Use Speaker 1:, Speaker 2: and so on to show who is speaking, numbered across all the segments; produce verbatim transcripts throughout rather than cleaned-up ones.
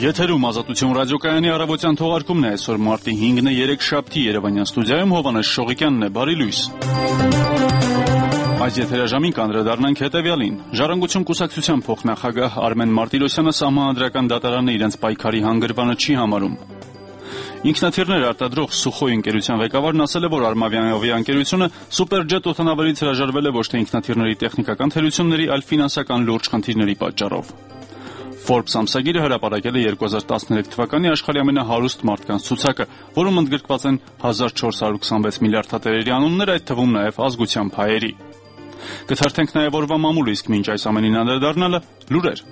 Speaker 1: Եթերում Ազատություն ռադիոկայանի առավոտյան թողարկումն է այսօր մարտի հինգն է երեքշաբթի Երևանյան ստուդիայում Հովանես Շողիկյանն է, բարի լույս։ Այս եթերաժամին կանդրադառնանք հետևյալին. Ժառանգություն կուսակցության փոխնախագահ Արմեն Մարտիրոսյանը սահմանադրական դատարանը իրենց պայքարի հանգրվանը չի համարում։ Ինքնաթիռներ արտադրող Սուխոյ ընկերության ղեկավարն ասել է, որ Արմավյանովի ընկերությունը Սուպերջետ օդանավերից հրաժարվել է ոչ թե ինքնաթիռների տեխնիկական թերությունների, այլ ֆինանսական լուրջ խնդիրների պատճառով։ Forbes ամսագիրը հրապարակել է երկու հազար տասներեք թվականի աշխարհի ամենահարուստ մարդկանց ցուցակը, որում ընդգրկված են հազար չորս հարյուր քսանվեց միլիարդատերերի անուններ, այդ թվում նաև ազգության փայերի։ Կթերթենք նաև օրվա մամուլը, իսկ մինչ այս ամենին անդրադառնալը լուրեր։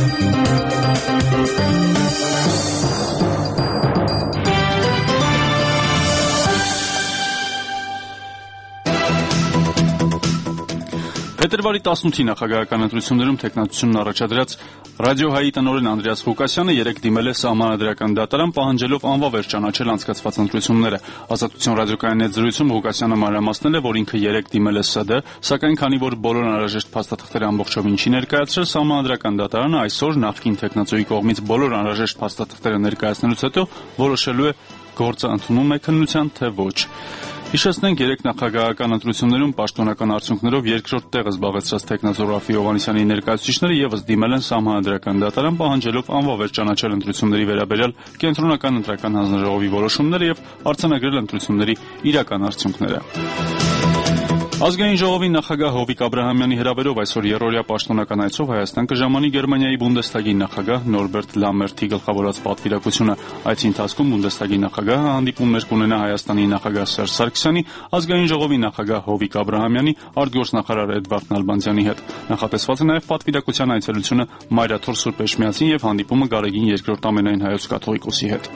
Speaker 1: Փետրվարի տասնութի նախագահական ընտրություններում թեկնածությունն առաջադրած Ռադիոհայի տնօրեն Անդրեաս Ղուկասյանը երեկ դիմել է սահմանադրական դատարան, պահանջելով անվավեր ճանաչել անցկացված ընտրությունները։ Ազատություն ռադիոկայանի հետ զրույցում Ղուկասյանը մանրամասնել է, որ ինքը երեկ դիմել է ՍԴ, սակայն քանի որ բոլոր անհրաժեշտ փաստաթղթերը ամբողջովին չի ներկայացրել, սահմանադրական դատարանը այսօր նախկին թեկնածուի կողմից բոլոր անհրաժեշտ փաստաթղթերը ներկայացնելուց հետո որոշելու է գործը ընդունում է քննության, թե ոչ։ Հիշեցնենք, երեք նախագահական ընտրություններում պաշտոնական արդյունքներով երկրորդ տեղը զբաղեցրած թեկնածու Ռաֆի Հովհաննիսյանի ներկայացուցիչները ևս դիմել են սահմանադրական դատարան, պահանջելով անվավեր ճանաչել ընտրությունների վերաբերյալ կենտրոնական ընտրական հանձնաժողովի որոշումները եւ արձանագրել ընտրությունների իրական արդյունքները։ Ազգային ժողովի նախագահ Հովիկ Աբրահամյանի հրավերով այսօր երրորդյա պաշտոնական այցով Հայաստան կժամանի Գերմանիայի Բունդեսթագի նախագահ Նորբերտ Լամերթի գլխավորած պատվիրակությունը։ Այցի ընթացքում Բունդեսթագի նախագահը հանդիպումներ կունենա Հայաստանի նախագահ Սերժ Սարգսյանի, Ազգային ժողովի նախագահ Հովիկ Աբրահամյանի, արտգործնախարար Էդվարդ Նալբանդյանի հետ։ Նախատեսված է նաև պատվիրակության այցելությունը Մայրաթոր Սուրբ Էջմիածին եւ հանդիպումը Գարեգին երկրորդ ամենայն հայոց կաթողիկոսի հետ։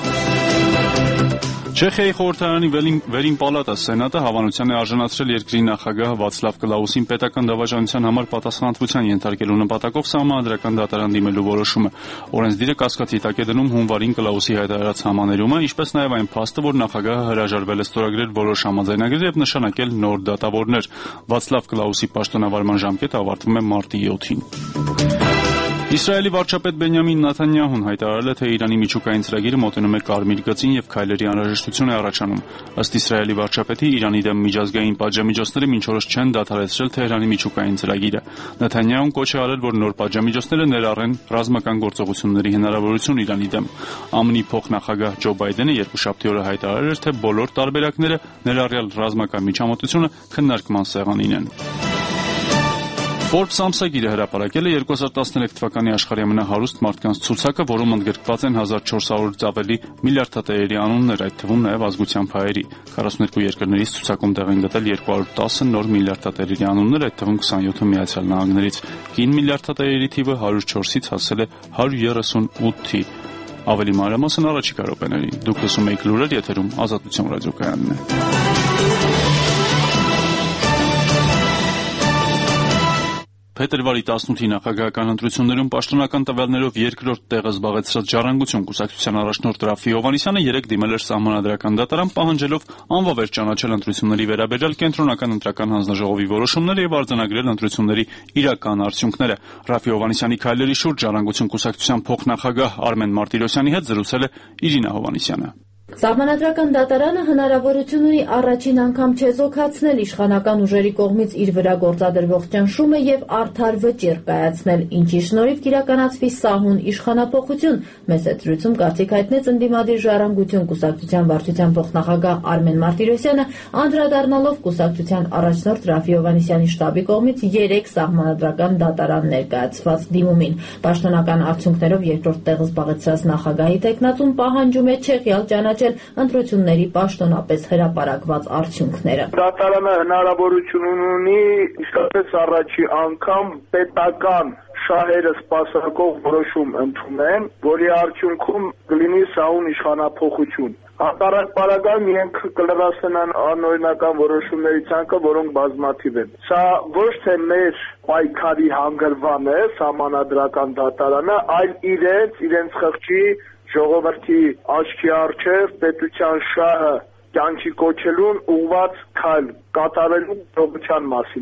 Speaker 1: Չեխիայի խորհրդարանի վերին պալատը սենատը հավանության է արժանացրել երկրի նախագահ Վացլավ Կլաուսին պետական դավաճանության համար պատասխանատվության ենթարկելու նպատակով սահմանադրական դատարան դիմելու որոշումը։ Օրենսդիրը կասկածի տակ է դնում հունվարին Կլաուսի հայտարարած համաներումը, ինչպես նաև այն փաստը, որ նախագահը հրաժարվել է ստորագրել որոշ համաձայնագրեր եւ նշանակել նոր դատավորներ։ Վացլավ Կլաուսի պաշտոնավարման ժամկետը ավարտվում է մարտի յոթին։ Իսրայելի վարչապետ Բենյամին Նեթանյահուն հայտարարել է, թե Իրանի միջուկային ծրագիրը մոտենում է կարմիր գծին եւ քայլերի անհրաժեշտություն է առաջանում։ Ըստ Իսրայելի վարչապետի, Իրանի դեմ միջազգային պատժամիջոցները մինչ օրս չեն դադարեցրել Թեհրանի միջուկային ծրագիրը։ Նեթանյահուն կոչ է արել, որ նոր պատժամիջոցները ներառեն ռազմական գործողությունների հնարավորություն Իրանի դեմ։ ԱՄՆ-ի փոխնախագահ Ջո Բայդենը երկուշաբթի օրը հայտարարել էր, թե բոլոր տարբերակները, ներառյալ ռազմական միջամտությունը, քննարկման սեղանին են։ Forbes ամսագիրը հրապարակել է երկու հազար տասներեք թվականի աշխարհի ամենահարուստ մարդկանց ցուցակը, որում ընդգրկված են հազար չորս հարյուրից ավելի միլիարդատերերի անուններ, այդ թվում նաև ազգության փայերի։ քառասունութ երկրներից ցուցակում տեղ են գտել երկու հարյուր տասը նոր միլիարդատերերի անուններ, այդ թվում քսանյոթը Միացյալ Նահանգներից։ Կին միլիարդատերերի թիվը հարյուր չորսից հասել է հարյուր երեսունութի։ Ավելի մանրամասն առաջիկա րոպեներին։ Դուք լսում եք լուրեր, եթերում Ազատություն ռադիոկայանն է։ Փետրվարի տասնութի նախագահական ընտրություններում պաշտոնական տվյալներով երկրորդ տեղը զբաղեցրած Ժառանգություն կուսակցության առաջնորդ Ռաֆի Հովհաննիսյանը երեկ դիմել էր սահմանադրական դատարան, պահանջելով անվավեր ճանաչել ընտրությունների վերաբերյալ կենտրոնական ընտրական հանձնաժողովի որոշումները եւ արձանագրել ընտրությունների իրական արդյունքները։ Ռաֆի Հովհաննիսյանի քայլերի շուրջ Ժառանգություն կուսակցության փոխնախագահ Արմեն Մարտիրոսյանի հետ զրուցել է Իրինա Հովհաննիսյանը։
Speaker 2: Սահմանադրական դատարանը հնարավորություն ունի առաջին անգամ չեզոքացնել իշխանական ուժերի կողմից իր վրա գործադրվող ճնշումը եւ արդար վճիռ կայացնել, ինչի շնորհիվ կիրականացվի սահուն իշխանափոխություն, մեծ զրույցում կարծիք հայտնեց ընդդիմադիր Ժառանգություն կուսակցության վարչության փոխնախագահ Արմեն Մարտիրոսյանը, անդրադառնալով կուսակցության առաջնորդ Ռաֆի Հովհաննիսյանի շտաբի կողմից երեք սահմանադրական դատարան ներկայացված դիմումին։ Պաշտոնական արդյունքներով երկրորդ տեղը զբաղեցրած նախագահի տեխնատուն պահանջում է չեղյալ ճանաչել ընտրությունների պաշտոնապես հրապարակված արդյունքները։
Speaker 3: Դատարանը հնարավորություն ունի իսկապես առաջի անգամ պետական շահերը սպասարկող որոշում ընդունեն, որի արդյունքում կլինի սահուն իշխանափոխություն։ Հակառակ պարագայում իրենք կլրացնեն անօրինական որոշումների ցանկը, որոնք բազմաթիվ են։ Սա ոչ թե մեր պայքարի հանգրվան է սահմանադրական դատարանը, այլ իրենց, իրենց խղճի ժողովրդի աչքի առջև պետության շահը կյանքի կոչելուն ուղղված քայլ կատարելու փոփոխության մասին է։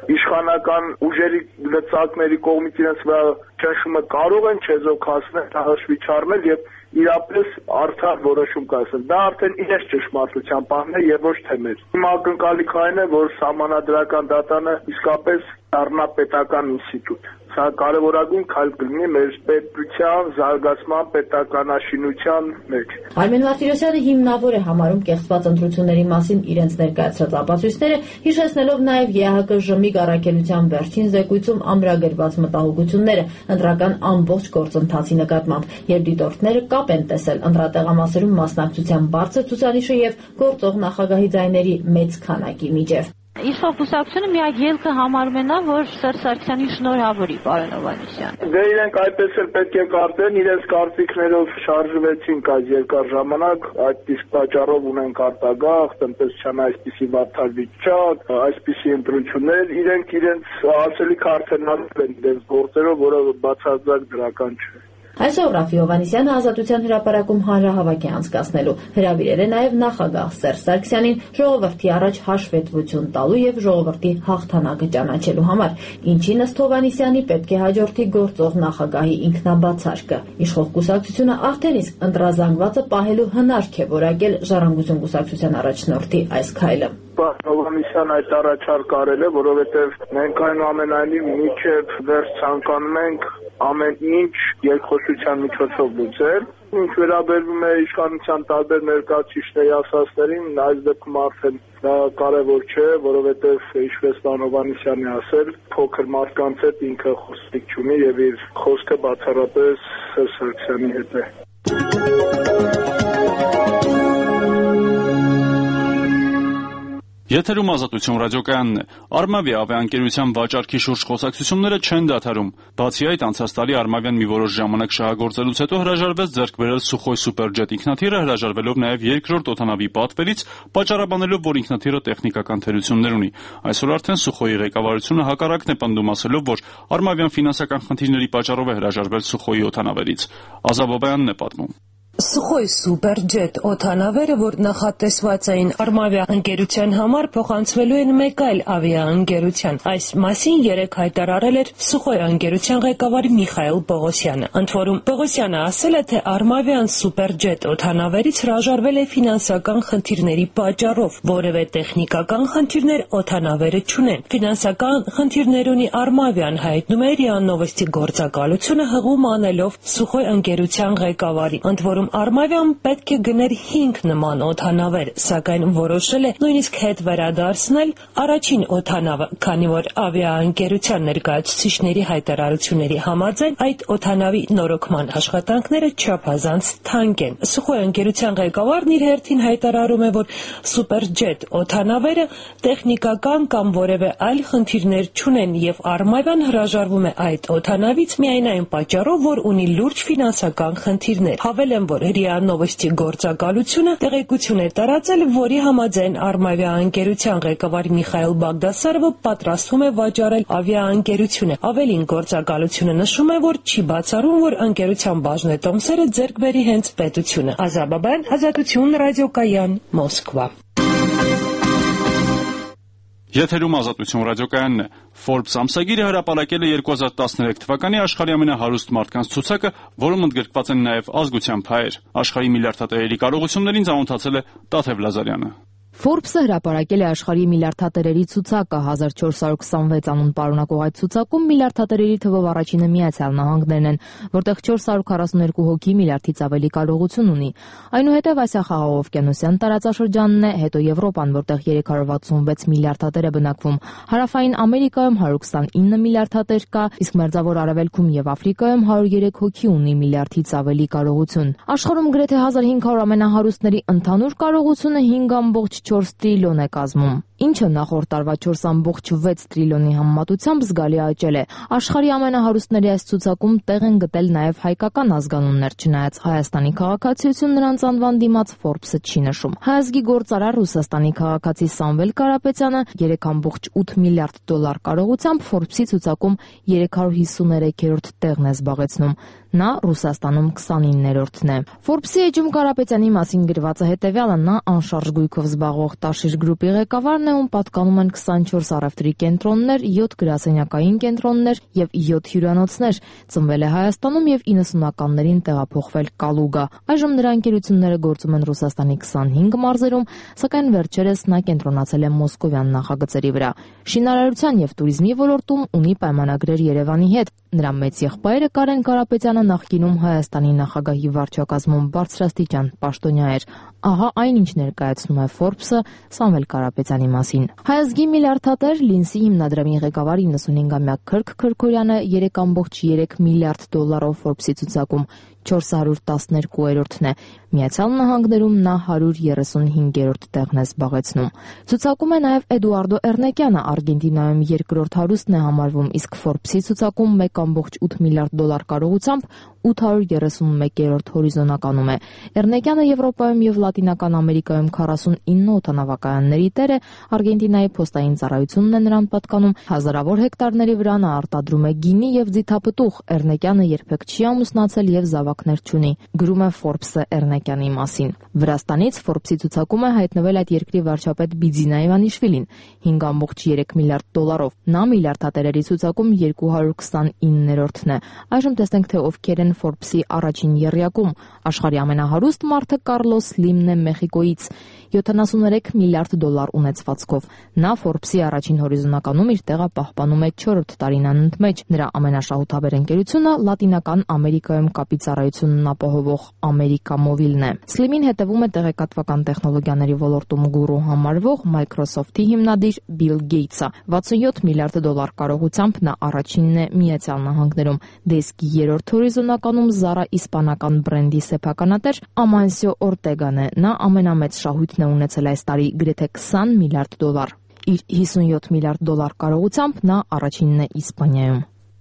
Speaker 3: իշխանական ուժերի լծակների կողմից իրենց վրա ճնշումը կարող են չեզոքացնել, հաշվի չառնել եւ իրապես արդար որոշում կայացնել։ Դա արդեն իրենց ճշմարտության պահն է եւ ոչ թե մեր։ Իմ ակնկալիքն այն է, որ Սահմանադրական դատարանը իսկապես դառնա պետական ինստիտուտ։ Սա կարևորագույն քայլ կլինի մեր պետության զարգացման, պետականաշինության մեջ։
Speaker 2: Արմեն Մարտիրոսյանը հիմնավոր է համարում կեղծված ընտրությունների մասին իրենց ներկայացրած ապացույցները, հիշեցնելով նաև ԵԱՀԿ-ԺՄԻԳ առաքելության վերջին զեկույցում ամրագրված մտահոգությունները ընտրական ամբողջ գործընթացի նկատմամբ, երբ դիտորդները կապ են տեսել ընտրատեղամասերում մասնակցության բարձր ցուցանիշը եւ գործող նախագահի ձայների մեծ քանակի միջև։
Speaker 4: Իսկ կուսակցությունը միակ ելքը համարում է նա, որ Սերժ Սարգսյանի շնորհավորի պարոն Հովհաննիսյան։
Speaker 3: Դե իրենք այդպես էլ պետք է կարծեն, իրենց կարծիքներով շարժվեցին կայ երկար ժամանակ, այդ իսկ պատճառով ունեն արտագաղթ, տնտեսչական այսպիսի վատթար վիճակ, այսպիսի ընտրություններ, իրենք իրենց ասելիքը արդյունավետ են դες գործերով, որը բացարձակ դրական չէ։
Speaker 2: Այսօր Ռաֆի Հովհաննիսյանը Ազատության հրապարակում հանրահավաք է անցկացնելու, հրավիրել է նաև նախագահ Սերժ Սարգսյանին ժողովրդի առաջ հաշվետվություն տալու եւ ժողովրդի հաղթանակը ճանաչելու համար, ինչին ըստ Հովհաննիսյանի պետք է հաջորդի գործող նախագահի ինքնաբացարկը։ Իշխող կուսակցությունը արդեն իսկ ընտրազանգվածը պահելու հնարք է որակել Ժառանգություն կուսակցության առաջնորդի այս քայլը։
Speaker 3: Հովհաննիսյան այդ առաջարկ արել է, որովհետև մենք այնուամենայնիվ մինչև վերջ ցանկանում ենք ամեն ինչ երկխոսության միջոցով լուծել։ Ինչ վերաբերվում է իշխանության տարբեր ներկայացուցիչների ասածներին, այս դեպքում արդեն դա կարևոր չէ, որովհետև ինչպես պարոն Հովհաննիսյանը ասել, փոքր մարդկանց հետ ինքը խոսք չունի եւ իր խոսքը բացառապես Սերժ Սարգսյանի հետ է։
Speaker 1: Եթերում Ազատություն ռադիոկայանն է։ Արմավիա ավիաընկերության վաճառքի շուրջ խոսակցությունները չեն դադարում։ Բացի այդ, անցած տարի Արմավիան մի որոշ ժամանակ շահագործելուց հետո հրաժարվեց ձեռք բերել Սուխոյ Սուպերջետ ինքնաթիռը, հրաժարվելով նաև երկրորդ օդանավի պատվերից, պատճառաբանելով, որ ինքնաթիռը տեխնիկական թերություններ ունի։ Այսօր արդեն Սուխոյի ղեկավարությունը հակառակն է պնդում, ասելով, որ Արմավիան ֆինանսական խնդիրների պատճառով է հրաժարվել Սուխոյի օդանավերից։ Ազաբոբյանն է պատմում։
Speaker 5: Սուխոյ Սուպերջետ օդանավերը, որ նախատեսված էին Արմավիա ընկերության համար, փոխանցվելու են մեկ այլ ավիաընկերության։ Այս մասին երեկ հայտարարել էր Սուխոյ ընկերության ղեկավար Միխայել Պողոսյանը։ Ընդ որում Պողոսյանը ասել է, թե Արմավիան Սուպերջետ օդանավերից հրաժարվել է ֆինանսական խնդիրների պատճառով, որևէ տեխնիկական խնդիրներ օդանավերը չունեն։ Ֆինանսական խնդիրներ ունի Արմավիան, հայտնում է ՌԻԱ Նովոստի գործակալությունը հղում անելով Սուխոյ ընկերության ղեկավարին։ Ընդ որում Արմավիան պետք է գներ հինգ նման օդանավեր, սակայն որոշել է նույնիսկ հետ վերադարձնել առաջին օդանավը, քանի որ ավիաընկերության ներկայացուցիչների հայտարարությունների համաձայն այդ օդանավի նորոգման աշխատանքները չափազանց թանկ են։ Սուխոյ ընկերության ղեկավարն իր հերթին հայտարարում է, որ Սուպերջետ օդանավերը տեխնիկական կամ որևէ այլ խնդիրներ չունեն եւ Արմավիան հրաժարվում է այդ օդանավից միայն այն պատճառով, որ ունի լուրջ ֆինանսական խնդիրներ։ Հավելեմ, որ ՌԻԱ Նովոստի գործակալությունը տեղեկություն է տարածել, որի համաձայն Արմավիա ընկերության ղեկավար Միխայել Բաղդասարովը պատրաստվում է վաճառել ավիաընկերությունը։ Ավելին, գործակալությունը նշում է, որ չի բացառում, որ ընկերության բաժնետոմսերը ձեռք բերի հենց պետությունը։ Ազաբաբյան, Ազատություն ռադիոկայան, Մոսկվա։
Speaker 1: Եթերում Ազատություն ռադիոկայանն է։ Forbes ամսագիրը հրապարակել է երկու հազար տասներեք թվականի աշխարհի ամենահարուստ մարդկանց ցուցակը, որում ընդգրկված են նաև ազգությամբ հայեր։ Աշխարհի միլիարդատերերի կարողություններին ծանոթացել է Տաթև Լազարյանը։
Speaker 6: Forbes-ը հրապարակել է աշխարհի միլիարդատերերի ցուցակը հազար չորս հարյուր քսանվեց անուն պարունակող այդ ցուցակում միլիարդատերերի թվով առաջինը Միացյալ Նահանգներն են, որտեղ չորս հարյուր քառասուն երկու հոգի միլիարդից ավելի կարողություն ունի։ Այնուհետև Ասիա-Խաղաղօվկիանոսյան տարածաշրջանն է, հետո Եվրոպան, որտեղ երեք հարյուր վաթսունվեց միլիարդատեր է բնակվում։ Հարավային Ամերիկայում հարյուր քսանինը միլիարդատեր կա, իսկ Մերձավոր Արևելքում եւ Աֆրիկայում հարյուր երեք հոգի ունի միլիարդից ավելի կարողություն։ Աշխարհում գրեթե հազար հինգ հարյուր ամենահարուստների ընդհանուր կարողությունը հինգ ամբողջ չորս տրիլիոն է կազմում, ինչը նախորդ տարվա չորս ամբողջ վեց տրիլիոնի համեմատությամբ զգալի աճել է։ Աշխարհի ամենահարուստների այս ցուցակում տեղ են գտել նաև հայկական ազգանուններ, չնայած Հայաստանի քաղաքացիություն նրանց անվան դիմաց Forbes-ը չի նշում։ Հայազգի գործարար Ռուսաստանի քաղաքացի Սամվել Կարապետյանը երեք ամբողջ ութ միլիարդ դոլար կարողությամբ Forbes-ի ցուցակում երեք հարյուր հիսուներեքերորդ տեղն է զբաղեցնում։ Նա Ռուսաստանում քսանիններորդն է։ Forbes-ի էջում Կարապետյանի մասին գրվածը հետևյալը՝ նա անշարժ գույքով զբաղվող Տաշիր գրուպի ղեկավարն է, Հայաստանում պատկանում են քսանչորս առևտրի կենտրոններ, յոթ գրասենյակային կենտրոններ եւ յոթ հյուրանոցներ։ Ծնվել է Հայաստանում եւ իննսունականներին տեղափոխվել Կալուգա։ Այժմ նրա ընկերությունները գործում են Ռուսաստանի քսանհինգ մարզերում, սակայն վերջերս նա կենտրոնացել է մոսկովյան նախագծերի վրա։ Շինարարության եւ туриզմի ոլորտում ունի պայմանագրեր Երևանի հետ։ Նրա մեծ եղբայրը Կարեն Կարապետյանը նախկինում Հայաստանի նախագահի վարչակազմում բարձրաստիճան պաշտոնյա էր։ Ահա այն, ինչ ներկայացնում է Forbes-ը Սամվել Կարապետյանի մասին։ Հայազգի միլիարդատեր Լինսի հիմնադրամի ղեկավար իննսունհինգամյա Քրք Քրքորյանը երեք կόμma երեք միլիարդ դոլարով Forbes-ի ցուցակում չորս հարյուր տասներկուերորդն է։ Միացյալ Նահանգներում նա հարյուր երեսունհինգերորդ տեղն է զբաղեցնում։ Ցուցակում է նաև Էդուարդո Էրնեկյանը, Արգենտինայում երկրորդ հարուստն է համարվում, իսկ Forbes-ի ցուցակում մեկ կόμma ութ միլիարդ դոլար կարողությամբ ութ հարյուր երեսունմեկերորդ հորիզոնականում է։ Էրնեկյանը Եվրոպայում եւ Լատինական Ամերիկայում քառասունինը օդանավակայանների տեր է, Արգենտինայի փոստային ծառայությունն է նրան պատկանում, հազարավոր հեկտարների վրա նա արտադրում է գինի եւ ձիթապտուղ։ Էրնեկյանը երբեք չի ամուսնացել եւ զավակներ չունի, գրում է Forbes-ը Էրնեկյանի մասին։ Վրաստանից Forbes-ի ցուցակում է հայտնվել այդ երկրի վարչապետ Բիձինա Իվանիշվիլին հինգ կόμma երեք միլիարդ դոլարով։ Նա միլիարդատերերի ցուցակում երկու հարյուր քսանիններորդն է։ Այժմ տեսնենք, թե ովքեր են Forbes-ի առաջին եռյակում։ Աշխարհի ամենահարուստ մարդը Կարլոս Սլիմն է Մեխիկոից, յոթանասուներեք միլիարդ դոլար ունեցվածքով։ Նա Forbes-ի առաջին հորիզոնականում իր տեղը պահպանում է չորրորդ տարին անընդմեջ։ Նրա ամենաշահութաբեր ընկերությունը Լատինական Ամերիկայում կապի ծառայությունն ապահովող Ամերիկա Մովիլն է։ Սլիմին հետևում է տեղեկատվական տեխնոլոգիաների ոլորտում գուրու համարվող Microsoft-ի հիմնադիր Բիլ Գեյթսը։ վաթսունյոթ միլիարդ դոլար կարողությամբ նա առաջինն է Միացյալ Նահանգներում։ Դեսկի երրորդ հորիզոնականում Zara իսպանական բրենդի սեփականատեր Ամանսիո Օրտեգան է։ Նա ամենամեծ շահույթն է ունեցել այս տարի՝ գրեթե քսան միլիարդ դոլար։ Իր հիսունյոթ միլիարդ դոլար կարողությամբ նա առաջինն է Իսպանիայում։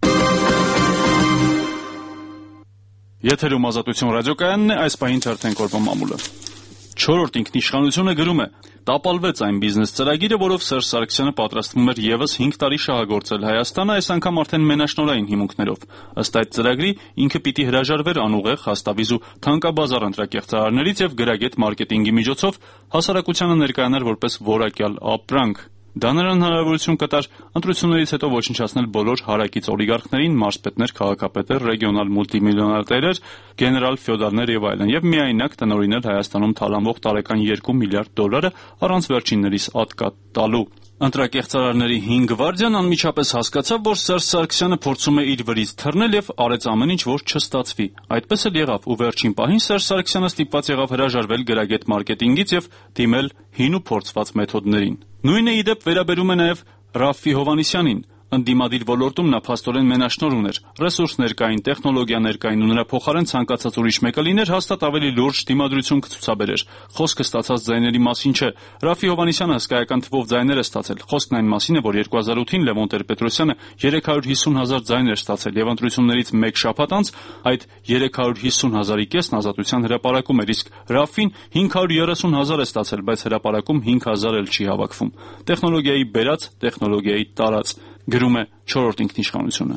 Speaker 1: Եթերում Ազատություն ռադիոկայանն է, այս պահին թերթենք օրվա մամուլը։ Չորրորդ ինքնիշխանությունը գրում է. տապալվեց այն բիզնես ծրագիրը, որով Սերժ Սարգսյանը պատրաստվում էր եւս հինգ տարի շահագործել Հայաստանը, այս անգամ արդեն մենաշնորհային հիմունքներով։ Ըստ այդ ծրագրի ինքը պիտի հրաժարվեր անուղեղ, հաստավիզ ու թանկաբազար ընտրակեղծարարներից եւ գրագետ մարքեթինգի միջոցով հասարակությանը ներկայանար որպես որակյալ ապրանք։ Դա նրան հնարավորություն կտար ընտրություններից հետո ոչնչացնել բոլոր հարակից օլիգարխներին, մարզպետներ, քաղաքապետեր, ռեգիոնալ մուլտիմիլիոներներ, գեներալ ֆյոդալներ եւ այլն, եւ միայնակ տնօրինել Հայաստանում թալանվող տարեկան երկու միլիարդ դոլարը առանց վերջիններիս ատկատ տալու։ Ընտրակեղծարարների հին գվարդիան անմիջապես հասկացավ, որ Սերժ Սարգսյանը փորձում է իր վրից թռնել եւ արեց ամեն ինչ, որ չստացվի։ Այդպես էլ եղավ, ու վերջին պահին Սերժ Սարգսյանը ստիպված եղավ հրաժարվել գրագետ մարքեթինգից եւ դիմել հին ու փորձված մեթոդներին։ Նույնը ի դեպ վերաբերում է նաեւ Ռաֆֆի Հովհաննիսյանին։ Ընդդիմադիր ոլորտում նա փաստորեն մենաշնորհ ուներ, ռեսուրսներ կային, տեխնոլոգիաներ կային ու նրա փոխարեն ցանկացած ուրիշ մեկը լիներ, հաստատ ավելի լուրջ դիմադրություն կցուցաբերեր։ Խոսքը ստացած ձայների մասին չէ։ Ռաֆֆի Հովհաննիսյանը հսկայական թվով ձայներ է ստացել։ Խոսքն այն մասին է, որ երկու հազար ութին Լևոն Տեր-Պետրոսյանը երեք հարյուր հիսուն հազար ձայն էր ստացել եւ ընտրություններից մեկ շաբաթ անց այդ երեք հարյուր հիսուն հազարի կեսն ազատության հրապարակում էր, իսկ Ռաֆֆին հինգ հարյուր երեսուն հազար է ստացել, բայց հրապարակում հինգ հազար էլ չի հավաքվում։ Տեխնոլոգիայի բերած, տեխնոլոգիայի տարած, գրում է չորրորդ ինքնիշխանությունը։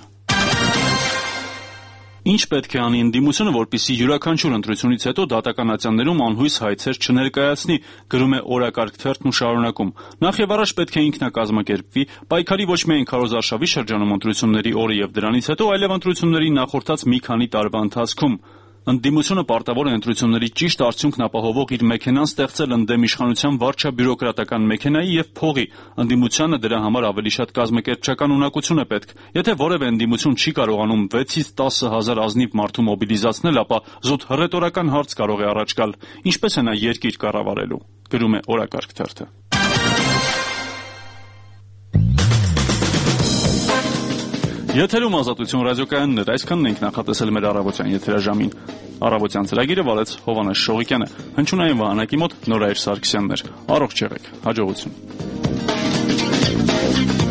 Speaker 1: Ինչ պետք է անի ընդդիմությունը, որպեսզի յուրաքանչյուր ընտրությունից հետո դատական ատյաններում անհույս հայցեր չներկայացնի, գրում է Օրակարգ թերթն ու շարունակում։ Նախ եւ առաջ պետք է ինքնակազմակերպվի, պայքարի ոչ միայն քարոզարշավի շրջանում ընտրությունների օրը եւ դրանից հետո, այլև ընտրությունների նախորդած մի քանի տարվա ընթացքում։ Ընդդիմությունը պարտավոր է ընտրությունների ճիշտ արդյունքն ապահովող իր մեքենան ստեղծել ընդդեմ իշխանության վարչաբյուրոկրատական մեքենայի եւ փողի։ Ընդդիմությանը դրա համար ավելի շատ կազմակերպչական ունակություն է պետք։ Եթե որևէ ընդդիմություն չի կարողանում վեցից տասը հազար ազնիվ մարդու մոբիլիզացնել, ապա զուտ հռետորական հարց կարող է առաջ գալ. ինչպես է նա երկիր կառավարելու, գրում է Օրակարգ թերթը։ Եթերում Ազատություն ռադիոկայանն էր, այսքանն ենք նախատեսել մեր առավոտյան եթերաժամին։ Առավոտյան ծրագիրը վարեց Հովհաննես Շողիկյանը, հնչյունային վահանակի մոտ Նորայր Սարգսյանն էր։ Առողջ եղեք, հաջողություն։